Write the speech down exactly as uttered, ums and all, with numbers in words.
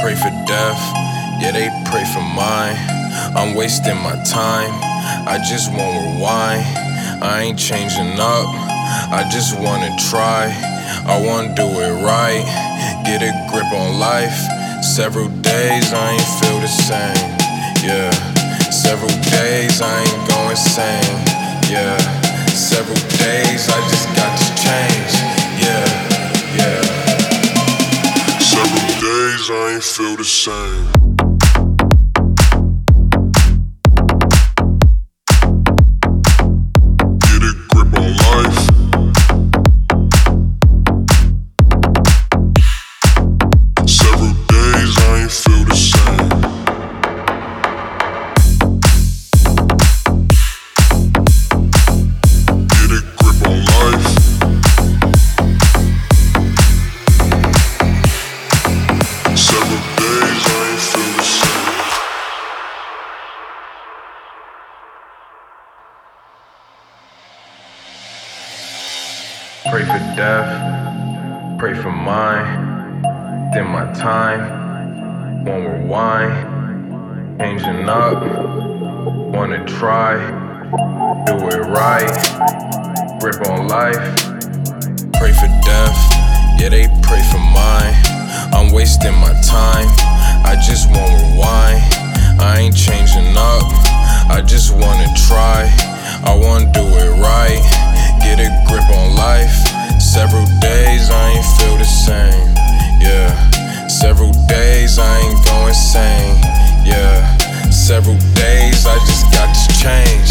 pray for death, yeah, they pray for mine. I'm wasting my time, I just won't rewind. I ain't changing up, I just wanna try. I wanna do it right, get a grip on life. Several days I ain't feel the same, yeah. Several days I ain't going insane, yeah. Several days I just got to change, yeah, yeah. Several days I ain't feel the same. Pray for death, pray for mine. Then my time, won't rewind. Changing up, wanna try. Do it right, grip on life. Pray for death, yeah, they pray for mine. I'm wasting my time, I just won't rewind. I ain't changing up, I just wanna try. I wanna do it right, get a grip on life. Several days I ain't feel the same, yeah. Several days I ain't going insane, yeah. Several days I just got to change.